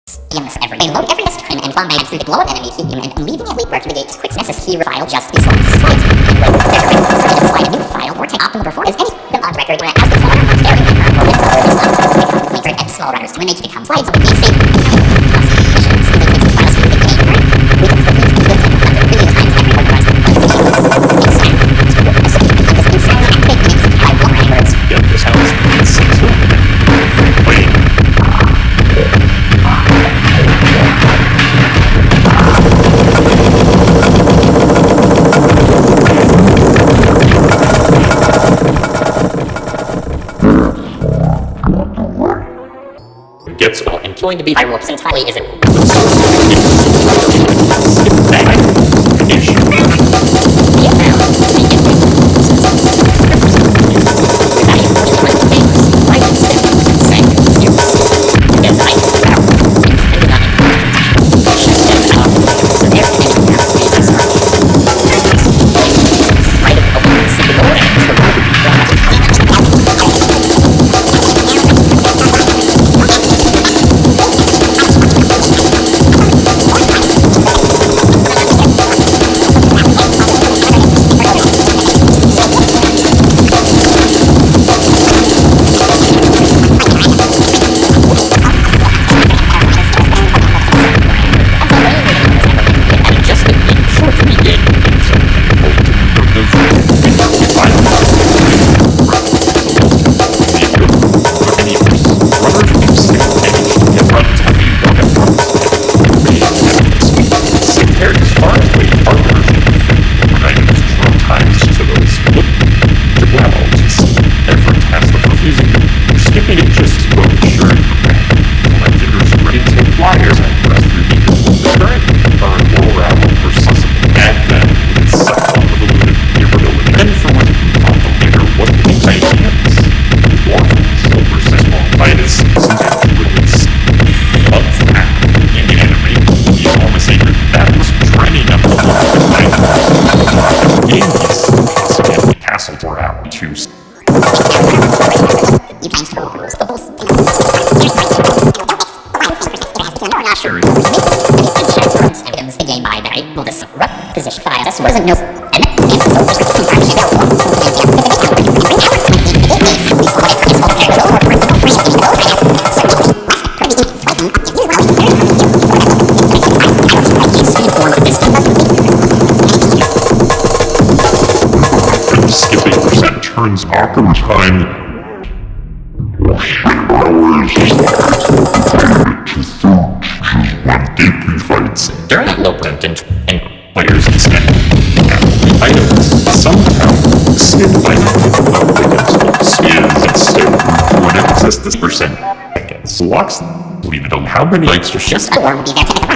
every day. Load every missed trim and flambe through the blow of enemy helium and leaving it work to negate quick necessary file just be slides. Slide a new file or take optimal performance any on record where as the small runner very linker and small runners to image become slides with these same gets all and going to be fireworks entirely isn't. Position file. This wasn't no. Skipping percent turns awkward time. During that low print and players can spend items somehow skip items skip when access this percent seconds. Locks leave it on how many extra shifts Or will be there to